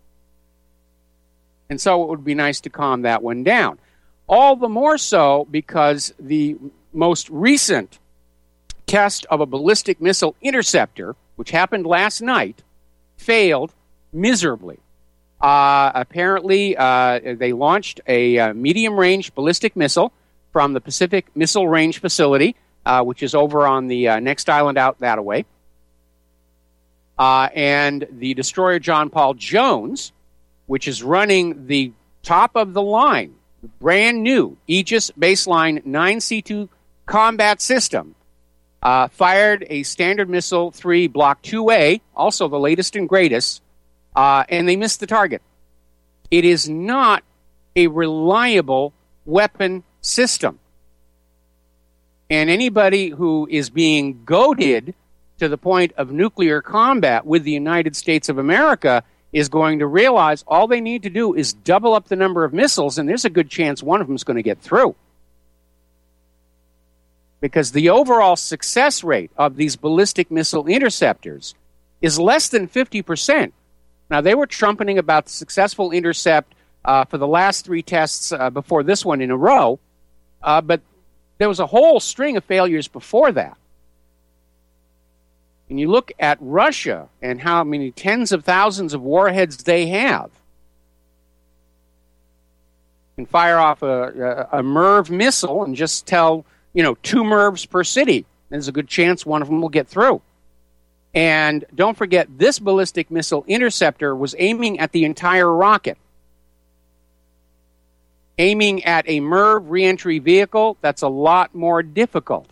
And so it would be nice to calm that one down. All the more so because the most recent test of a ballistic missile interceptor, which happened last night, failed miserably. Uh, apparently, uh, they launched a uh, medium-range ballistic missile from the Pacific Missile Range Facility, uh, which is over on the uh, next island out that way. Uh, and the destroyer John Paul Jones, which is running the top of the line, brand new Aegis Baseline nine C two combat system, uh, fired a Standard Missile three Block two A, also the latest and greatest, uh, and they missed the target. It is not a reliable weapon system. And anybody who is being goaded to the point of nuclear combat with the United States of America is going to realize all they need to do is double up the number of missiles, and there's a good chance one of them is going to get through. Because the overall success rate of these ballistic missile interceptors is less than fifty percent. Now, they were trumpeting about the successful intercept uh, for the last three tests uh, before this one in a row, uh, but there was a whole string of failures before that. And you look at Russia and how many tens of thousands of warheads they have. You can fire off a, a, a MIRV missile and just tell, you know, two MIRVs per city. There's a good chance one of them will get through. And don't forget, this ballistic missile interceptor was aiming at the entire rocket. Aiming at a MIRV reentry vehicle, that's a lot more difficult.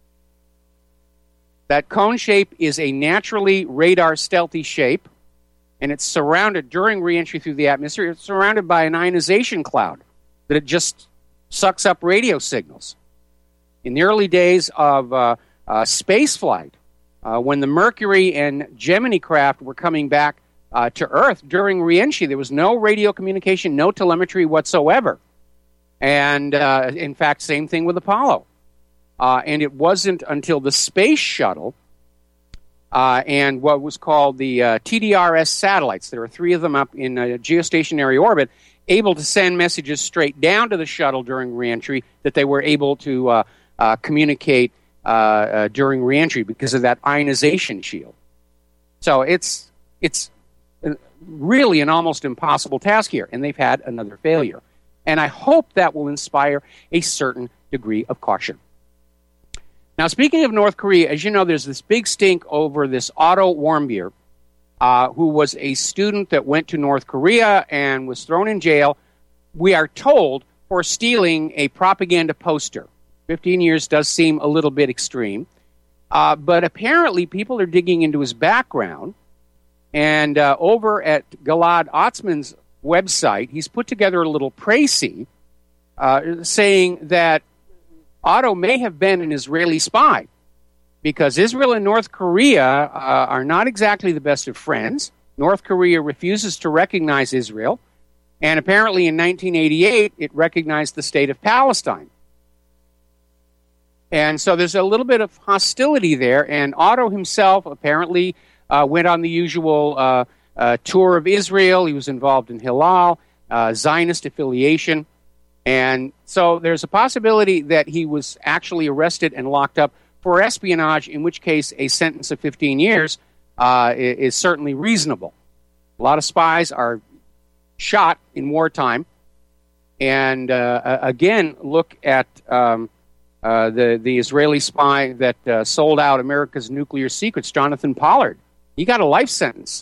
That cone shape is a naturally radar stealthy shape, and it's surrounded, during reentry through the atmosphere, it's surrounded by an ionization cloud that it just sucks up radio signals. In the early days of uh, uh, space flight, uh, when the Mercury and Gemini craft were coming back uh, to Earth during reentry, there was no radio communication, no telemetry whatsoever. And, uh, in fact, same thing with Apollo. Uh, and it wasn't until the space shuttle uh, and what was called the uh, T D R S satellites, there are three of them up in a geostationary orbit, able to send messages straight down to the shuttle during reentry, that they were able to uh, uh, communicate uh, uh, during reentry because of that ionization shield. So it's it's really an almost impossible task here, and they've had another failure. And I hope that will inspire a certain degree of caution. Now, speaking of North Korea, as you know, there's this big stink over this Otto Warmbier, uh, who was a student that went to North Korea and was thrown in jail, we are told, for stealing a propaganda poster. Fifteen years does seem a little bit extreme. Uh, but apparently people are digging into his background. And uh, over at Gilad Atzmon's website, he's put together a little précis uh, saying that Otto may have been an Israeli spy, because Israel and North Korea uh, are not exactly the best of friends. North Korea refuses to recognize Israel, and apparently in nineteen eighty-eight it recognized the state of Palestine. And so there's a little bit of hostility there, and Otto himself apparently uh, went on the usual uh, uh, tour of Israel. He was involved in Hillel, uh, Zionist affiliation, and so there's a possibility that he was actually arrested and locked up for espionage, in which case a sentence of fifteen years uh, is certainly reasonable. A lot of spies are shot in wartime, and uh, again, look at um, uh, the the Israeli spy that uh, sold out America's nuclear secrets, Jonathan Pollard. He got a life sentence.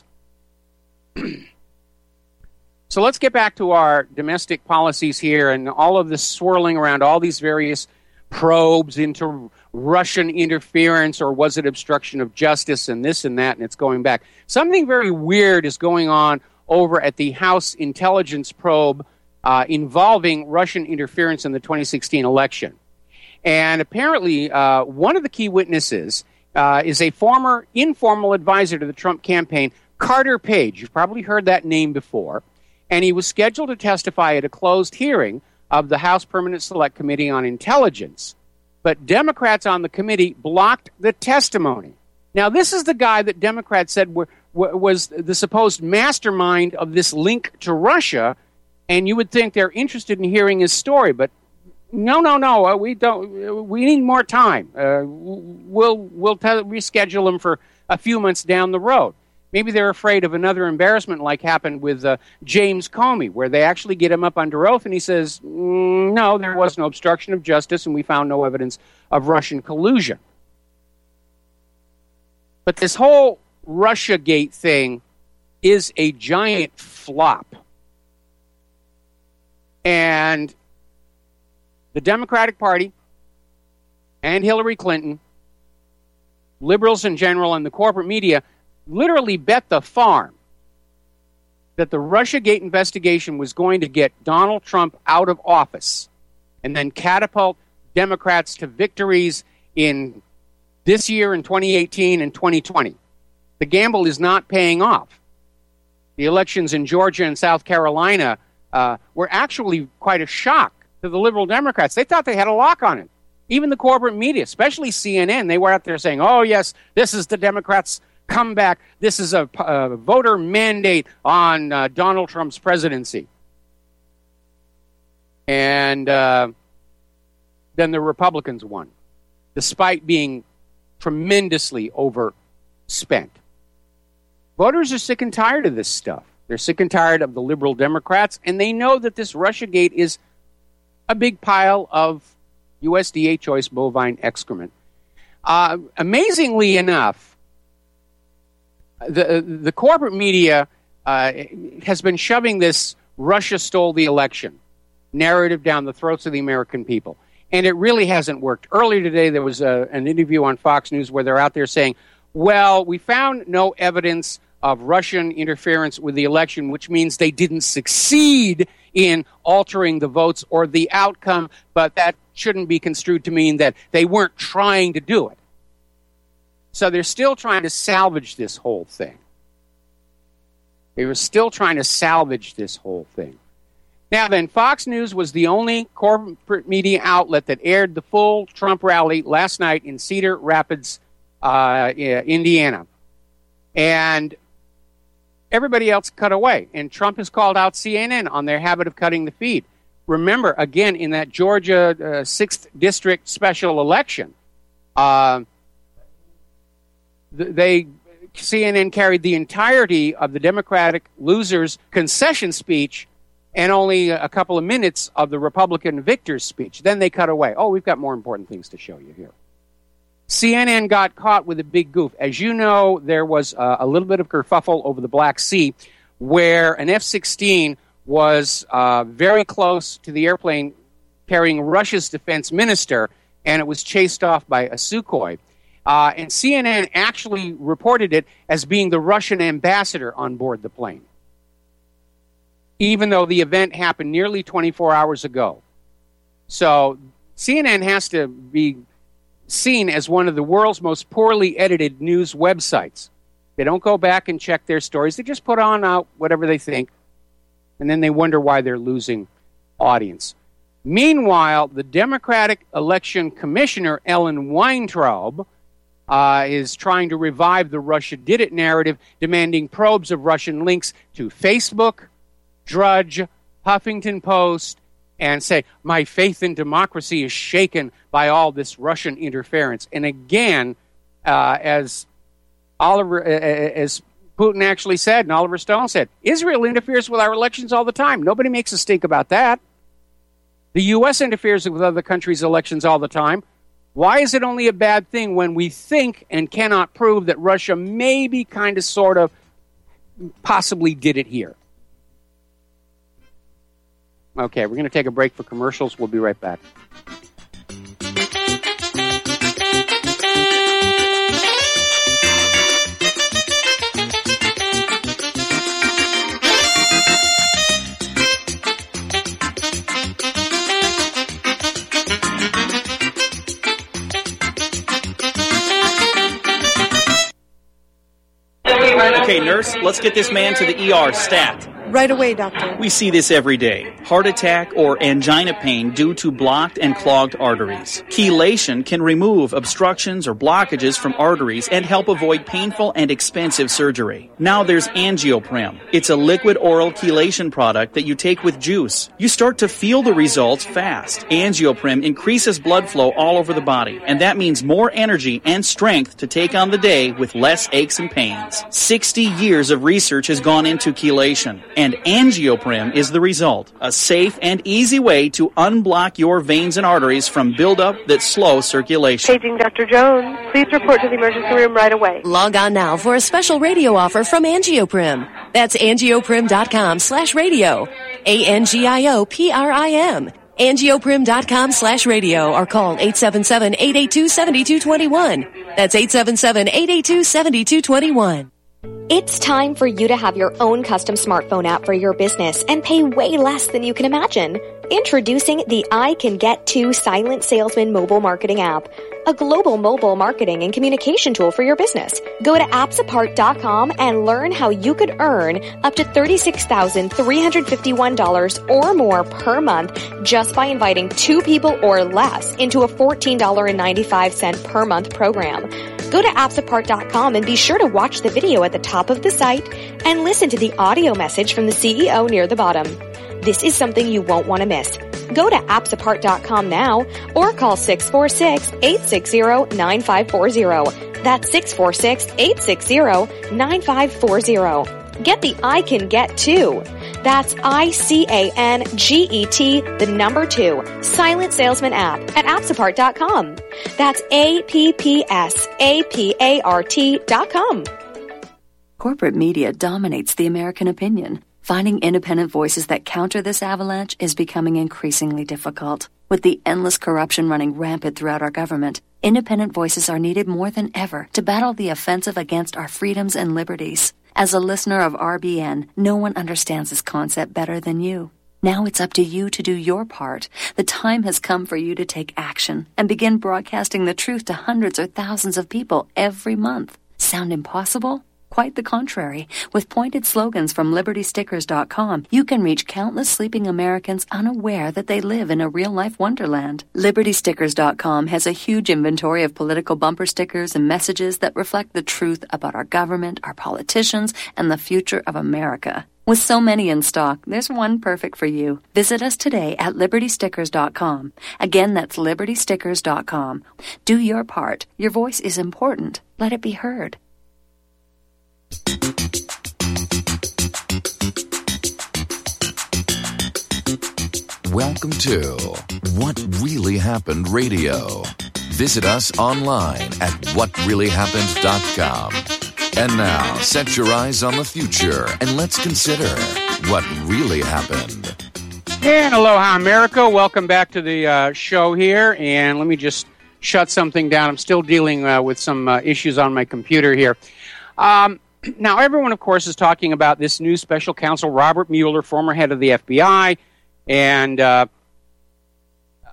So let's get back to our domestic policies here, and all of this swirling around all these various probes into Russian interference, or was it obstruction of justice, and this and that, and it's going back. Something very weird is going on over at the House Intelligence Probe uh, involving Russian interference in the twenty sixteen election. And apparently uh, one of the key witnesses uh, is a former informal advisor to the Trump campaign, Carter Page. You've probably heard that name before. And he was scheduled to testify at a closed hearing of the House Permanent Select Committee on Intelligence. But Democrats on the committee blocked the testimony. Now, this is the guy that Democrats said were, was the supposed mastermind of this link to Russia, and you would think they're interested in hearing his story. But no, no, no, uh, we don't. We need more time. Uh, we'll we'll te- reschedule him for a few months down the road. Maybe they're afraid of another embarrassment like happened with uh, James Comey, where they actually get him up under oath and he says, mm, no, there was no obstruction of justice and we found no evidence of Russian collusion. But this whole Russiagate thing is a giant flop. And the Democratic Party and Hillary Clinton, liberals in general, and the corporate media literally bet the farm that the Russiagate investigation was going to get Donald Trump out of office and then catapult Democrats to victories in this year, in twenty eighteen and twenty twenty. The gamble is not paying off. The elections in Georgia and South Carolina uh, were actually quite a shock to the liberal Democrats. They thought they had a lock on it. Even the corporate media, especially C N N, they were out there saying, oh, yes, this is the Democrats' comeback. This is a, a voter mandate on uh, Donald Trump's presidency. And uh, then the Republicans won, despite being tremendously overspent. Voters are sick and tired of this stuff. They're sick and tired of the liberal Democrats, and they know that this Russiagate is a big pile of U S D A choice bovine excrement. Uh, amazingly enough, the the corporate media uh, has been shoving this Russia stole the election narrative down the throats of the American people. And it really hasn't worked. Earlier today, there was a, an interview on Fox News where they're out there saying, well, we found no evidence of Russian interference with the election, which means they didn't succeed in altering the votes or the outcome, but that shouldn't be construed to mean that they weren't trying to do it. So they're still trying to salvage this whole thing. They were still trying to salvage this whole thing. Now then, Fox News was the only corporate media outlet that aired the full Trump rally last night in Cedar Rapids, uh, Indiana. And everybody else cut away. And Trump has called out C N N on their habit of cutting the feed. Remember, again, in that Georgia uh, sixth District special election, uh, they C N N carried the entirety of the Democratic loser's concession speech and only a couple of minutes of the Republican victor's speech. Then they cut away. Oh, we've got more important things to show you here. C N N got caught with a big goof. As you know, there was uh, a little bit of kerfuffle over the Black Sea where an F sixteen was uh, very close to the airplane carrying Russia's defense minister, and it was chased off by a Sukhoi. Uh, and C N N actually reported it as being the Russian ambassador on board the plane, even though the event happened nearly twenty-four hours ago. So C N N has to be seen as one of the world's most poorly edited news websites. They don't go back and check their stories. They just put on out whatever they think, and then they wonder why they're losing audience. Meanwhile, the Democratic Election Commissioner, Ellen Weintraub, uh, is trying to revive the Russia did it narrative, demanding probes of Russian links to Facebook, Drudge, Huffington Post, and say, my faith in democracy is shaken by all this Russian interference. And again, uh, as Oliver, uh, as Putin actually said, and Oliver Stone said, Israel interferes with our elections all the time. Nobody makes a stink about that. The U S interferes with other countries' elections all the time. Why is it only a bad thing when we think and cannot prove that Russia maybe kind of sort of possibly did it here? Okay, we're going to take a break for commercials. We'll be right back. Okay, nurse, let's get this man to the E R stat. Right away, doctor. We see this every day. Heart attack or angina pain due to blocked and clogged arteries. Chelation can remove obstructions or blockages from arteries and help avoid painful and expensive surgery. Now there's Angioprim. It's a liquid oral chelation product that you take with juice. You start to feel the results fast. Angioprim increases blood flow all over the body, and that means more energy and strength to take on the day with less aches and pains. sixty years of research has gone into chelation, and Angioprim is the result. A safe and easy way to unblock your veins and arteries from buildup that slow circulation. Paging Doctor Jones. Please report to the emergency room right away. Log on now for a special radio offer from Angioprim. That's angioprim.com slash radio. A-N-G-I-O-P-R-I-M. Angioprim.com slash radio or call eight seven seven, eight eight two, seven two two one. That's eight seven seven, eight eight two, seven two two one. It's time for you to have your own custom smartphone app for your business and pay way less than you can imagine. Introducing the I Can Get To Silent Salesman mobile marketing app, a global mobile marketing and communication tool for your business. Go to apps apart dot com and learn how you could earn up to thirty-six thousand three hundred fifty-one dollars or more per month just by inviting two people or less into a fourteen dollars and ninety-five cents per month program. Go to apps apart dot com and be sure to watch the video at the top of the site and listen to the audio message from the C E O near the bottom. This is something you won't want to miss. Go to apps apart dot com now or call six four six, eight six zero, nine five four zero. That's six four six, eight six zero, nine five four zero. Get the I Can Get To. That's I C A N G E T, the number two, Silent Salesman app at apps apart dot com. That's A P P S A P A R T dot com. Corporate media dominates the American opinion. Finding independent voices that counter this avalanche is becoming increasingly difficult. With the endless corruption running rampant throughout our government, independent voices are needed more than ever to battle the offensive against our freedoms and liberties. As a listener of R B N, no one understands this concept better than you. Now it's up to you to do your part. The time has come for you to take action and begin broadcasting the truth to hundreds or thousands of people every month. Sound impossible? Quite the contrary. With pointed slogans from liberty stickers dot com, you can reach countless sleeping Americans unaware that they live in a real-life wonderland. liberty stickers dot com has a huge inventory of political bumper stickers and messages that reflect the truth about our government, our politicians, and the future of America. With so many in stock, there's one perfect for you. Visit us today at liberty stickers dot com. Again, that's liberty stickers dot com. Do your part. Your voice is important. Let it be heard. Welcome to What Really Happened Radio. Visit us online at what really happened dot com. And now, set your eyes on the future and let's consider what really happened. And aloha, America. Welcome back to the uh, show here. And let me just shut something down. I'm still dealing uh, with some uh, issues on my computer here. Um, now, everyone, of course, is talking about this new special counsel, Robert Mueller, former head of the F B I. And uh,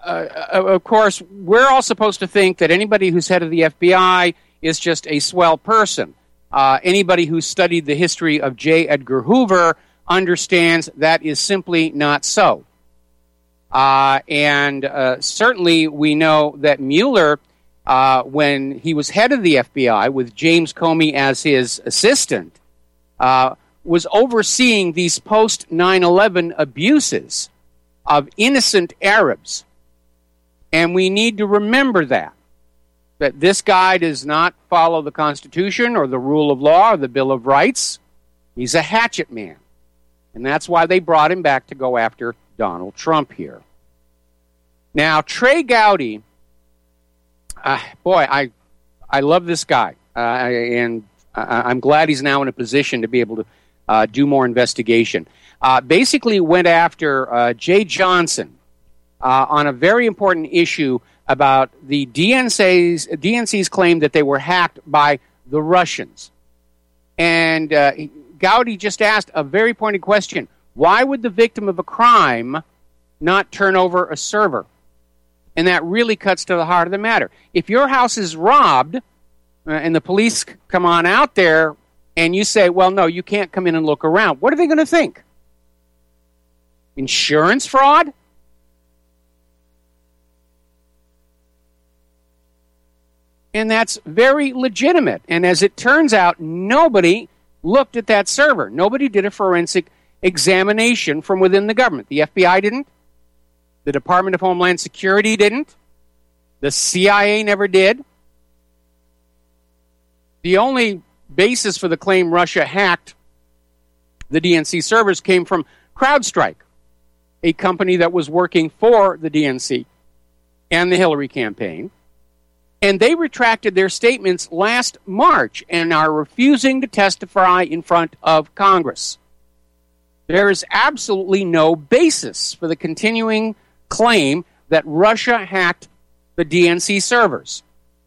uh, of course, we're all supposed to think that anybody who's head of the F B I is just a swell person. Uh, anybody who's studied the history of J. Edgar Hoover understands that is simply not so. Uh, and uh, certainly we know that Mueller, uh, when he was head of the F B I with James Comey as his assistant, uh, was overseeing these post nine eleven abuses of innocent Arabs. And we need to remember that, that this guy does not follow the Constitution or the rule of law or the Bill of Rights. He's a hatchet man. And that's why they brought him back to go after Donald Trump here. Now, Trey Gowdy, uh, boy, I I love this guy. Uh, and I, I'm glad he's now in a position to be able to uh, do more investigation. Uh, basically went after uh, Jay Johnson uh, on a very important issue about the D N C's, D N C's claim that they were hacked by the Russians. And uh, Gowdy just asked a very pointed question. Why would the victim of a crime not turn over a server? And that really cuts to the heart of the matter. If your house is robbed uh, and the police come on out there and you say, well, no, you can't come in and look around, what are they going to think? Insurance fraud? And that's very legitimate. And as it turns out, nobody looked at that server. Nobody did a forensic examination from within the government. The F B I didn't. The Department of Homeland Security didn't. The C I A never did. The only basis for the claim Russia hacked the D N C servers came from CrowdStrike, a company that was working for the D N C and the Hillary campaign. And they retracted their statements last March and are refusing to testify in front of Congress. There is absolutely no basis for the continuing claim that Russia hacked the D N C servers.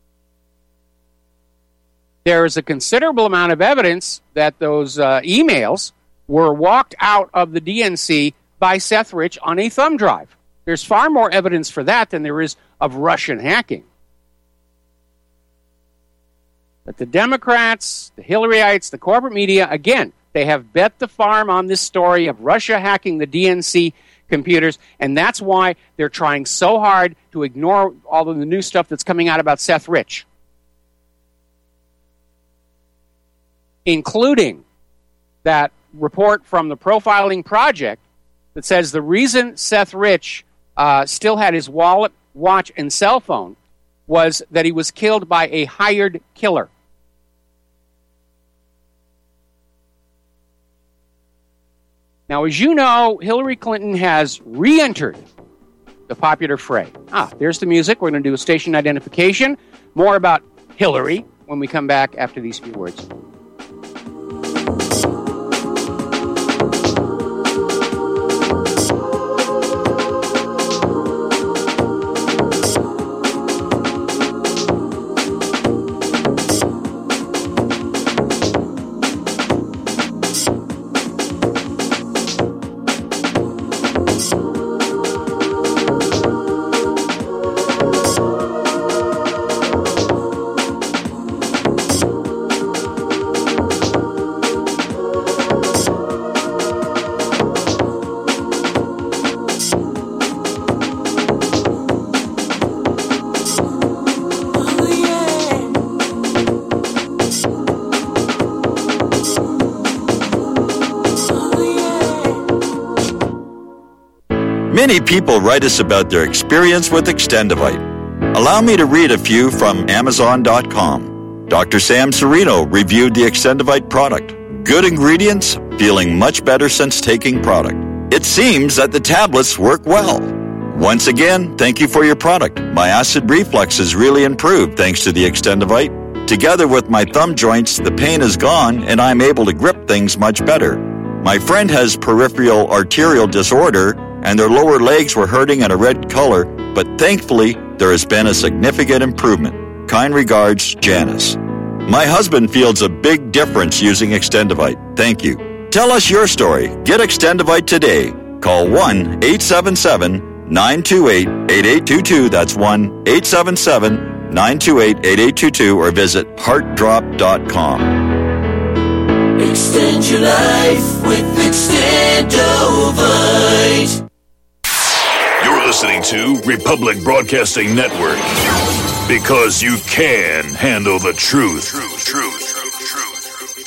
There is a considerable amount of evidence that those uh, emails were walked out of the D N C by Seth Rich on a thumb drive. There's far more evidence for that than there is of Russian hacking. But the Democrats, the Hillaryites, the corporate media, again, they have bet the farm on this story of Russia hacking the D N C computers, and that's why they're trying so hard to ignore all of the new stuff that's coming out about Seth Rich, including that report from the Profiling Project that says the reason Seth Rich uh, still had his wallet, watch, and cell phone was that he was killed by a hired killer. Now, as you know, Hillary Clinton has re-entered the popular fray. Ah, there's the music. We're going to do a station identification. More about Hillary when we come back after these few words. Many people write us about their experience with Extendivite. Allow me to read a few from Amazon dot com. Doctor Sam Serino reviewed the Extendivite product. Good ingredients, feeling much better since taking product. It seems that the tablets work well. Once again, thank you for your product. My acid reflux has really improved thanks to the Extendivite. Together with my thumb joints, the pain is gone and I'm able to grip things much better. My friend has peripheral arterial disorder and their lower legs were hurting in a red color, but thankfully, there has been a significant improvement. Kind regards, Janice. My husband feels a big difference using Extendivite. Thank you. Tell us your story. Get Extendivite today. Call one eight seven seven, nine two eight, eight eight two two. That's one eight seven seven, nine two eight, eight eight two two, or visit heart drop dot com. Extend your life with Extendovite. You're listening to Republic Broadcasting Network, because you can handle the truth. Truth, truth.